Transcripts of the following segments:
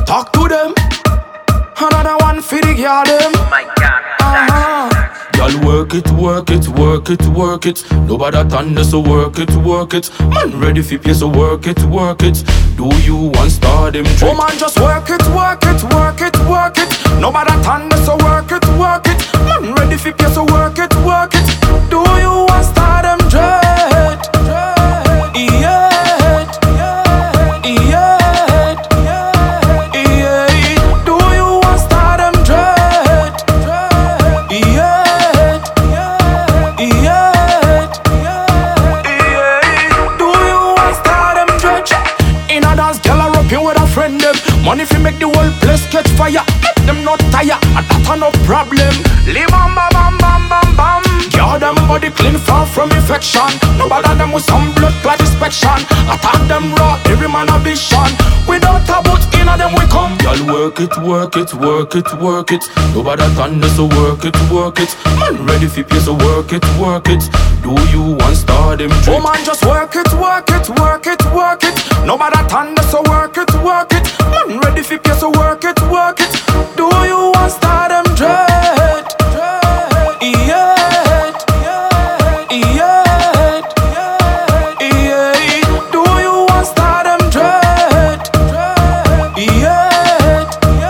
talk to them. Another one for the girl them. Oh my God, Y'all work it, work it, work it, work it. Nobody done this, so work it, work it. Man ready for pay, so work it, work it. Do you want start them trick? Oh man, just work it, work it, work it, work it. Nobody done this, so work it, work it. Man ready for pay, so work it, work it. Do you want start them dread? Yeah. Money fi make the whole place catch fire. Make them not tire, and that a no problem. Li bam bam bam bam bam bam. Girl them body clean, far from infection. No bother them with some blood clot inspection. Attack them raw, every man a vision. Without a boot in a them we come. Y'all work it, work it, work it, work it. Nobody done this, so work it, work it. Man ready fi pay, so work it, work it. Do you want start them trick? Oh man, just work it, work it, work it, work it. Nobody done this, so work it, work it. Man ready for pay, so work it, work it. Do you want start them dread? Yeah, yeah, yeah. Do you want start them dread? Yeah,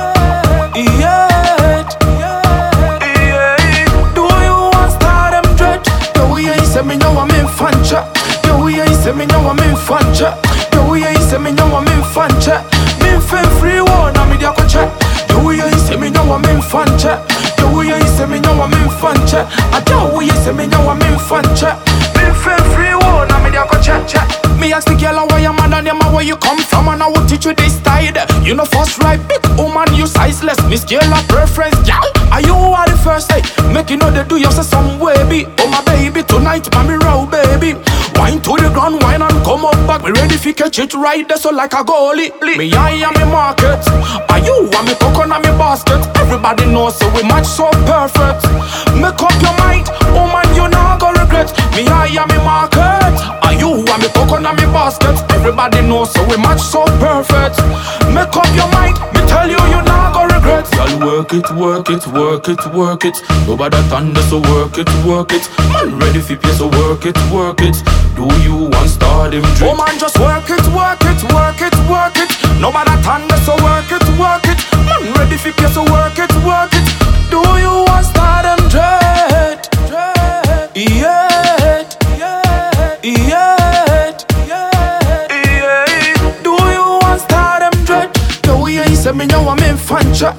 yeah, yeah. Do you want start them dread? Yo, yeah, he said me know I'm in fun chat. Yo, yeah, he said me know I'm in fun chat. Yo, yeah, he said me know I'm in fun chat. Free one, I'm in the chat. Yo, you say me now I'm in fun chat. Yo, you say me now I'm in fun chat. I don't you say me now I'm in fun chat. Me free one, I'm in the chat. Me ask the girl why you man and them where you come from, and I will teach you this style. You know first right, big woman you sizeless. Me scale of preference, girl. Are you are the first day? Make you know they do you say some way, be. Oh my baby, tonight, mommy row, baby. Wine to the ground, wine and come up back. Me ready fi catch it right there, so like a goalie. Me eye and me market. Are you and me coconut me basket? Everybody knows so we match so perfect. Make up your mind, oh man, you not gonna regret. Me eye and me market. Are you and me coconut me basket? Everybody knows so we match so perfect. Make up your mind, me tell you you not gonna regret. Y'all work it, work it, work it, work it. Nobody done this, so work it, work it. Man ready fi pay, so work it, work it. Do you want start them drink? Oh man, just work it, work it, work it, work it. Nobody done this, so work it, work it. Man ready fi pay, so work it, work it. Do you want start them dread? Yeah, yeah, yeah. Do you want start them dread? Yo, yeah, he said me know I'm in fun chat.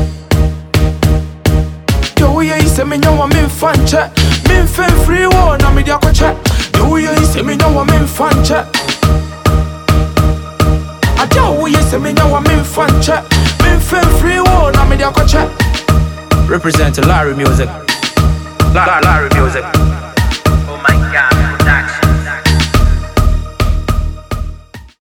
Yo, yeah, he said me know I'm in fun chat. Me free one, I'm in the chat. Yo, yeah, he said me know I'm in fun chat. I don't you say me know I'm in fun chat. Me free one, I'm in the chat. Represent Larry Music. Larry Music.